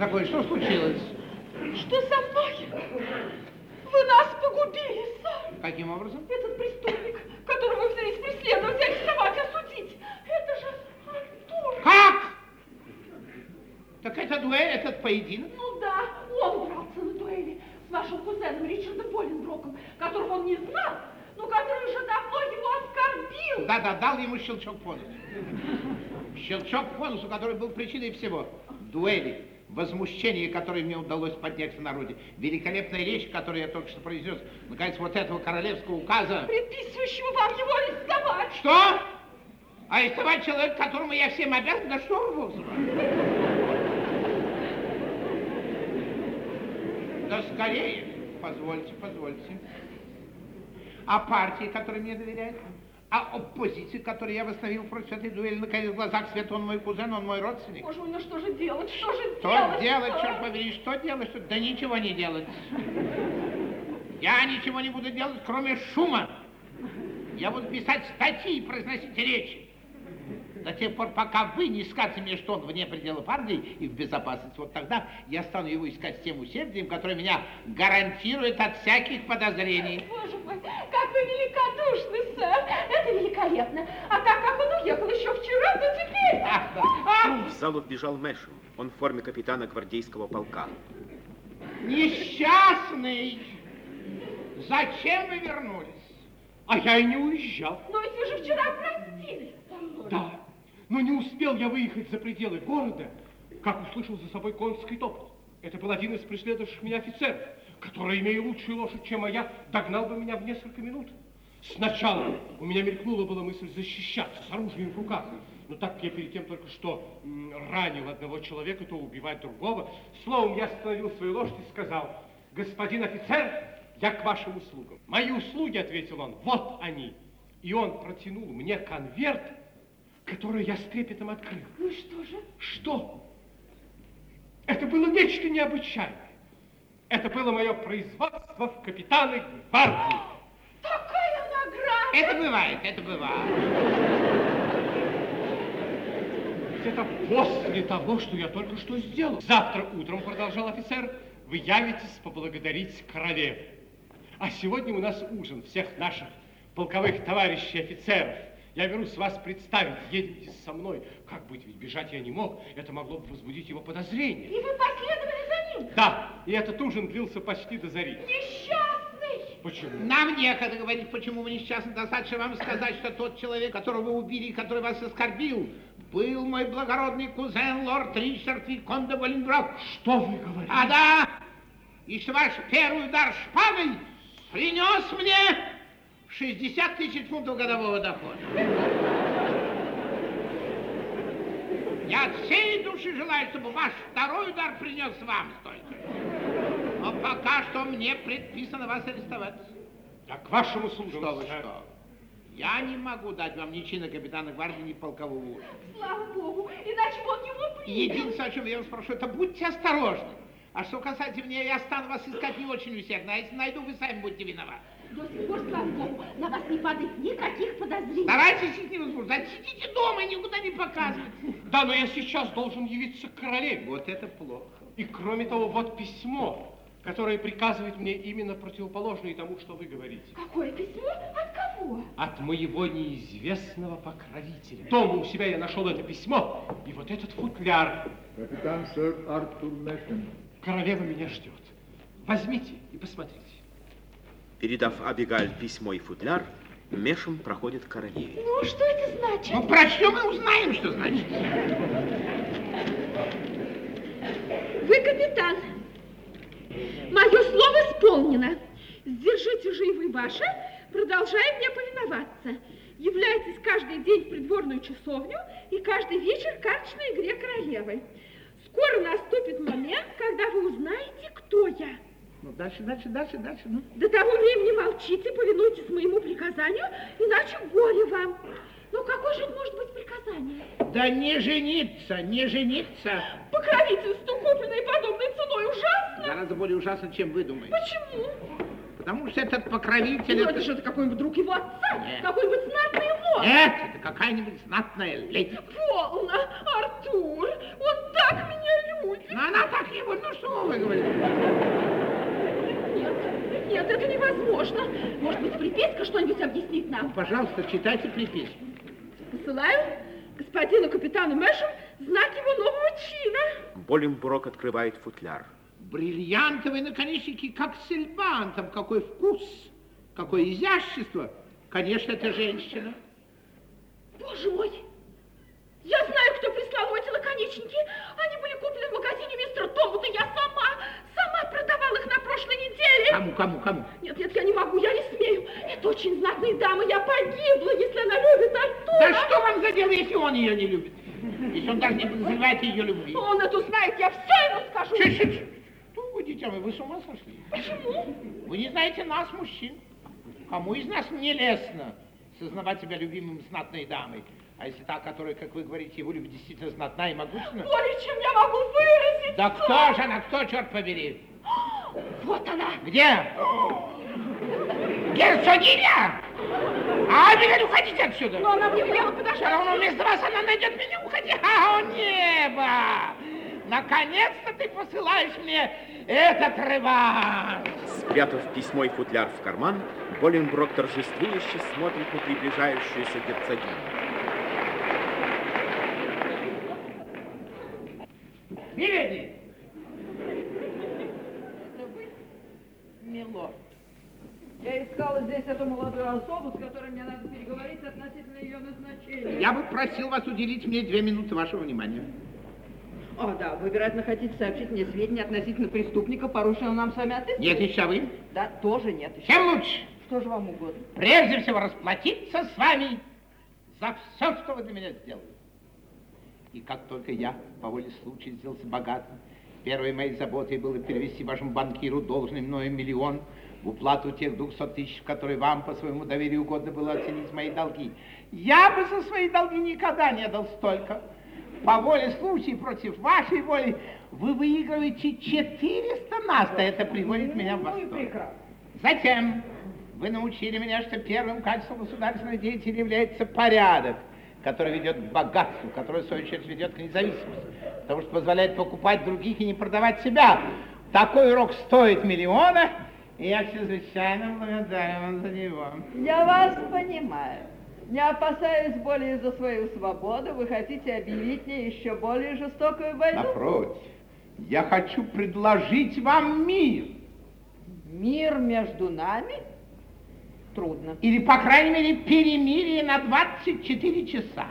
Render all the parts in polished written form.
такое? Что случилось? Что со мной? Вы нас погубили, сэр. Каким образом? Этот преступник, которого вы взялись преследовать, арестовать, осудить. Это же Артур. Как? Так это дуэль, этот поединок? Ну да, он дрался на дуэли с вашим кузеном Ричардом Боленброком, которого он не знал, но который уже давно его оскорбил. Да, дал ему щелчок по носу. Щелчок по носу, который был причиной всего. Дуэли, возмущение, которое мне удалось поднять в народе, великолепная речь, которую я только что произнес, наконец, вот этого королевского указа. Предписывающего вам его арестовать. Что? Арестовать человека, которому я всем обязан? Да что вы? Да скорее. Позвольте. А партии, которые мне доверяют? А оппозиции, которую я восстановил против этой дуэли, наконец, в глазах света, он мой кузен, он мой родственник. Боже мой, ну что же делать? Что делать, черт побери, что делать? Да ничего не делать. Я ничего не буду делать, кроме шума. Я буду писать статьи и произносить речи. До тех пор, пока вы не скажете мне, что он вне пределов Англии и в безопасности, вот тогда я стану его искать с тем усердием, которое меня гарантирует от всяких подозрений. Боже мой, как вы великодушны, сэр. Это великолепно. А так как он уехал еще вчера, то теперь... В залу вбежал Мэшем. Он в форме капитана гвардейского полка. Несчастный! Зачем вы вернулись? А я и не уезжал. Но ведь вы же вчера простились со мной. Да, но не успел я выехать за пределы города, как услышал за собой конский топот. Это был один из преследовавших меня офицеров, который, имея лучшую лошадь, чем моя, догнал бы меня в несколько минут. Сначала у меня мелькнула была мысль защищаться с оружием в руках, но так как я перед тем только что ранил одного человека, то убивать другого. Словом, я остановил свою лошадь и сказал: господин офицер, я к вашим услугам. Мои услуги, ответил он, вот они. И он протянул мне конверт, который я с трепетом открыл. Ну и что же? Что? Это было нечто необычайное. Это было мое производство в капитаны гвардии. Такая награда! Это бывает. Это после того, что я только что сделал. Завтра утром, продолжал офицер, вы явитесь поблагодарить королеву. А сегодня у нас ужин всех наших полковых товарищей офицеров. Я берусь вас представить, едете со мной. Как быть, ведь бежать я не мог. Это могло бы возбудить его подозрения. И вы последовали за ним? Да, и этот ужин длился почти до зари. Несчастный! Почему? Нам некогда говорить, почему вы несчастны. Достаточно вам сказать, что тот человек, которого вы убили и который вас оскорбил, был мой благородный кузен, лорд Ричард Виконт де Боленброк. Что вы говорите? А да, и что ваш первый удар шпагой принес мне 60 тысяч фунтов годового дохода. Я от всей души желаю, чтобы ваш второй удар принес вам столько. Но пока что мне предписано вас арестовать. Я к вашим услугам. Что вы, что? Я не могу дать вам ни чина капитана гвардии, ни полкового ужина. Слава Богу, иначе бы он его принял. Единственное, о чем я вас прошу, это будьте осторожны. А что касается меня, я стану вас искать не очень усердно. А если найду, вы сами будете виноваты. До сих пор, слава Богу, на вас не падает никаких подозрений. Старайтесь их не возбуждать. Сидите дома и никуда не показывайте. Да, но я сейчас должен явиться к королеве. Вот это плохо. И кроме того, вот письмо, которое приказывает мне именно противоположное тому, что вы говорите. Какое письмо? От кого? От моего неизвестного покровителя. Дома у себя я нашел это письмо и вот этот футляр. Капитан сэр Артур Мэшем. Королева меня ждет. Возьмите и посмотрите. Передав Абигаль письмо и футляр, Мэшем проходит к королеве. Ну, что это значит? Ну, прочтем и узнаем, что значит. Вы капитан. Мое слово исполнено. Сдержите же и вы ваше, продолжая мне повиноваться. Являйтесь каждый день в придворную часовню и каждый вечер к карточной игре королевы. Скоро наступит момент, когда вы узнаете, кто я. Ну, дальше. Ну. До того времени молчите, повинуйтесь моему приказанию, иначе горе вам. Ну, какое же это может быть приказание? Да не жениться. Покровительство, купленное подобной ценой, ужасно. Гораздо более ужасно, чем вы думаете. Почему? Потому что этот покровитель... Ну, это же какой-нибудь друг его отца, Нет. какой-нибудь знатный лорд. Нет, это какая-нибудь знатная леди. Полно, Артур, он так меня любит. Но она так не Что вы говорите? Нет, это невозможно. Может быть, приписка что-нибудь объяснит нам? Пожалуйста, читайте приписку. Посылаю господину капитану Мэшу знак его нового чина. Боленброк открывает футляр. Бриллиантовые наконечники, как сильвантом. Какой вкус, какое изящество. Конечно, это женщина. Боже мой! Я знаю, кто прислал эти наконечники. Они были куплены в магазине мистера Томута. Я сама продавала их на прошлой неделе. Кому? Нет, я не могу, я не смею. Это очень знатная дама. Я погибла, если она любит Артура. Да что вам за дело, если он ее не любит? Если он даже не подозревает ее любви. Он это знает, я все ему скажу. Что вы, дитя мой, вы с ума сошли? Почему? Вы не знаете нас, мужчин. Кому из нас не лестно сознавать себя любимым знатной дамой? А если та, которая, как вы говорите, его любит, действительно знатна и могущественна? Более чем я могу выразить. Да кто же она, кто, черт побери? Вот она. Где? Герцогиня! Абигаль, уходите отсюда! Но она мне велела подождать. Все равно вместо вас она найдет меня, уходи! О, небо! Наконец-то ты посылаешь мне этот реванш! Спрятав письмо и футляр в карман, Боленброк торжествующе смотрит на приближающуюся герцогиню. Миледи! Это вы, милорд? Я искала здесь эту молодую особу, с которой мне надо переговорить относительно ее назначения. Я бы просил вас уделить мне 2 минуты вашего внимания. О, да, вы, вероятно, хотите сообщить мне сведения относительно преступника, порученного нам с вами отыскивать? Нет, еще вы? Да, тоже нет еще. Чем лучше? Что же вам угодно? Прежде всего расплатиться с вами за все, что вы для меня сделали. И как только я по воле случая сделался богатым, первой моей заботой было перевести вашему банкиру должный мною 1 миллион в уплату тех 200 тысяч, которые вам по своему доверию угодно было оценить мои долги. Я бы за свои долги никогда не дал столько. По воле случая, против вашей воли, вы выигрываете 400 на 100. Это приводит меня в восторг. Затем вы научили меня, что первым качеством государственной деятельности является порядок, который ведет к богатству, который, в свою очередь, ведет к независимости, потому что позволяет покупать других и не продавать себя. Такой урок стоит 1 миллиона, и я чрезвычайно благодарен вам за него. Я вас понимаю. Не опасаясь более за свою свободу, вы хотите объявить мне еще более жестокую войну? Напротив, я хочу предложить вам мир. Мир между нами? Трудно. Или, по крайней мере, перемирие на 24 часа.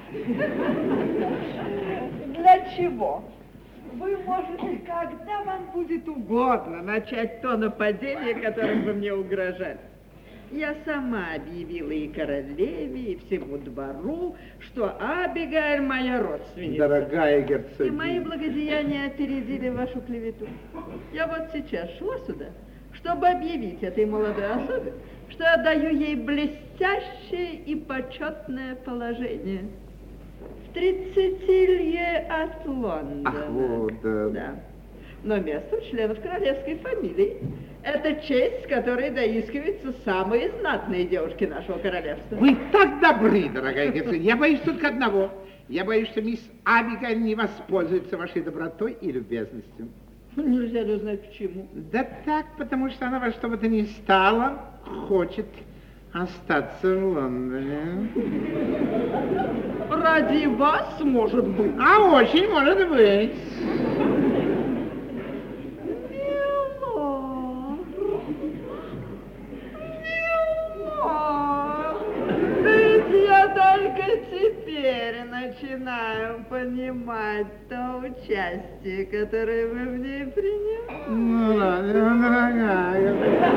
Для чего? Вы можете, когда вам будет угодно, начать то нападение, которым вы мне угрожали. Я сама объявила и королеве, и всему двору, что Абигаиль моя родственница. Дорогая герцогиня. И мои благодеяния опередили вашу клевету. Я вот сейчас шла сюда, чтобы объявить этой молодой особе, что я даю ей блестящее и почетное положение. В 30 лье от Лондона. Ах, вот, да. Но место членов королевской фамилии. Это честь, с которой доискиваются самые знатные девушки нашего королевства. Вы так добры, дорогая герцогиня. Я боюсь только одного. Я боюсь, что мисс Абигаиль не воспользуется вашей добротой и любезностью. Нельзя ли узнать, почему? Да так, потому что она во что бы то ни стало хочет остаться в Лондоне. Ради вас, может быть. А очень может быть. Ведь я только теперь начинаю понимать то участие, которое вы в ней приняли. Ну ладно, дорогая.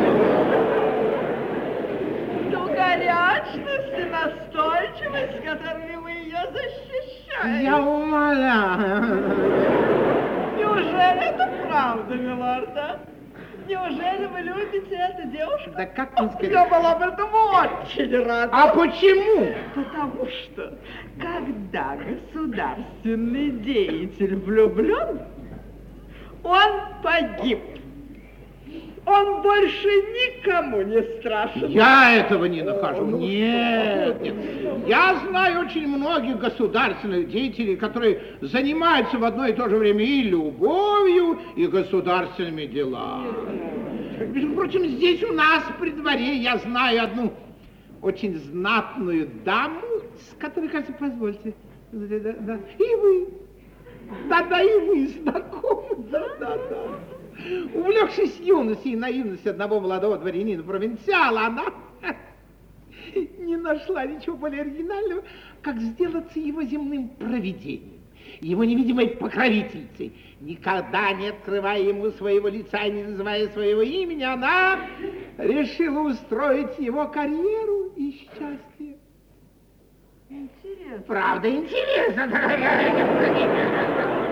Ту горячность и настойчивость, с которыми вы ее защищаете. Я умоляю. Неужели это правда, милорд, а? Неужели вы любите эту девушку? Да как вам сказать? Я была бы этому очень рада. А почему? Потому что, когда государственный деятель влюблен, он погиб. Он больше никому не страшен. Я этого не нахожу. Нет, нет. Я знаю очень многих государственных деятелей, которые занимаются в одно и то же время и любовью, и государственными делами. Между прочим, здесь у нас при дворе я знаю одну очень знатную даму, с которой, кажется, позвольте. Да. И вы. Да, и вы знакомы. Да. Увлекшись юностью и наивностью одного молодого дворянина-провинциала, она не нашла ничего более оригинального, как сделаться его земным провидением, его невидимой покровительницей. Никогда не открывая ему своего лица и не называя своего имени, она решила устроить его карьеру и счастье. Интересно. Правда, интересно, дорогая.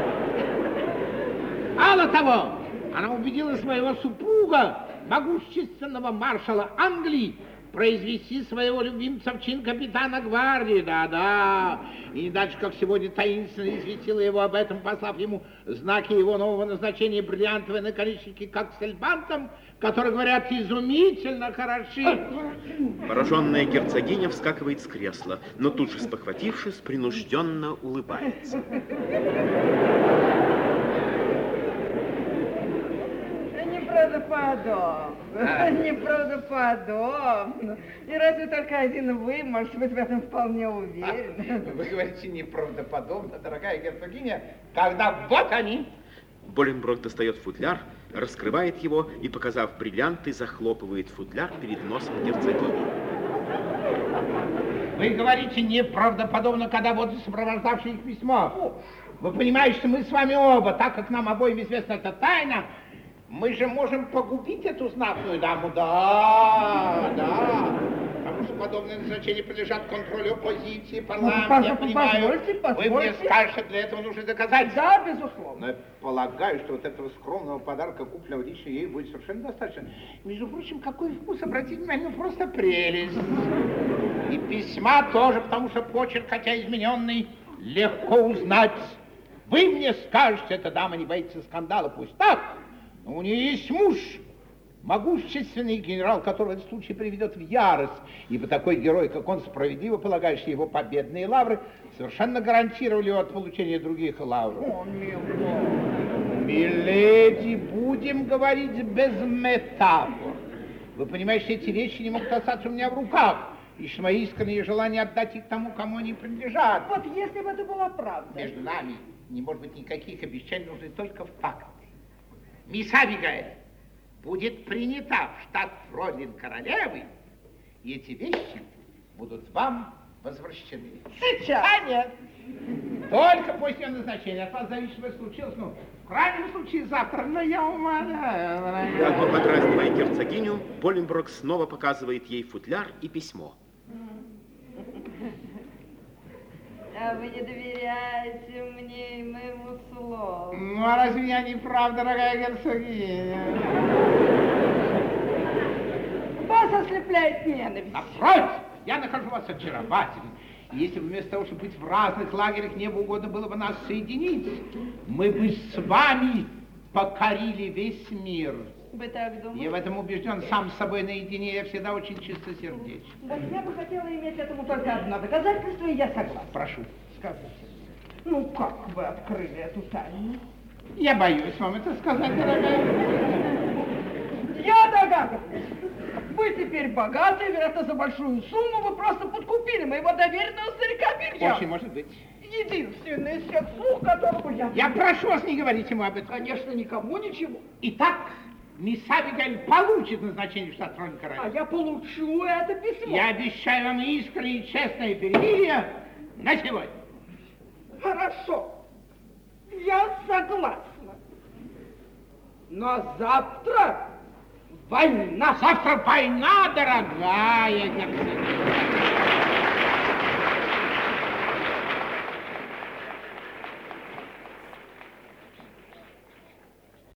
Мало того, она убедила своего супруга, могущественного маршала Англии, произвести своего любимца в чин капитана гвардии, да. И не дальше, как сегодня, таинственно известила его об этом, послав ему знаки его нового назначения, бриллиантовые наконечники, как с эльбантом, которые, говорят, изумительно хороши. Пораженная герцогиня вскакивает с кресла, но тут же, спохватившись, принужденно улыбается. Неправдоподобно. И разве только один вы, может быть, в этом вполне уверены? Вы говорите неправдоподобно, дорогая герцогиня, когда вот они. Боленброк достает футляр, раскрывает его и, показав бриллианты, захлопывает футляр перед носом герцогини. Вы говорите неправдоподобно, когда вот сопровождавшее их письмо. Вы понимаете, что мы с вами оба, так как нам обоим известна эта тайна, мы же можем погубить эту знатную даму, да. Потому что подобные назначения подлежат контролю оппозиции, парламента, я понимаю. Вы мне скажете, для этого нужны доказательства. Да, безусловно. Но я полагаю, что вот этого скромного подарка, купленного лично ей, будет совершенно достаточно. Между прочим, какой вкус, обратите внимание, просто прелесть. И письма тоже, потому что почерк, хотя измененный, легко узнать. Вы мне скажете, эта дама не боится скандала, пусть так. Но у нее есть муж, могущественный генерал, который в этом случае приведет в ярость, ибо такой герой, как он, справедливо полагающий его победные лавры, совершенно гарантировали его от получения других лавров. О, милый. Миледи, будем говорить без метафор. Вы понимаете, эти речи не могут остаться у меня в руках, и что мои искренние желания отдать их тому, кому они принадлежат. Вот если бы это была правда. Между нами не может быть никаких обещаний, нужны только факты. Мисс Абигейл будет принята в штат фройлен королевы, и эти вещи будут вам возвращены. Сейчас? А нет. Только после назначения. От вас зависит, что случилось, ну, в крайнем случае завтра, но я умоляю. Как бы подразнивая герцогиню, Боленброк снова показывает ей футляр и письмо. А вы не доверяете мне и моему слову. Ну, а разве я не прав, дорогая герцогиня? Вас ослепляет ненависть. Напротив, я нахожу вас очаровательным. Если бы вместо того, чтобы быть в разных лагерях, небу угодно было бы нас соединить, мы бы с вами покорили весь мир. Вы так думаете? Я в этом убежден, сам с собой наедине, я всегда очень чистосердечен. Вот я бы хотела иметь этому только одно доказательство, и я согласна. Прошу. Скажите, ну как вы открыли эту тайну? Я боюсь вам это сказать, дорогая. Я догадываюсь. Вы теперь богаты, вероятно, за большую сумму вы просто подкупили моего доверенного старика Белья. Очень может быть. Единственный из всех слух, которого я... Я прошу вас, не говорить ему об этом. Конечно, никому ничего. Итак, мисс Абигейл получит назначение в штат фройлен королевы. А я получу это письмо. Я обещаю вам искреннее и честное перемирие на сегодня. Хорошо. Я согласна. Но завтра война. Завтра война, дорогая герцогиня.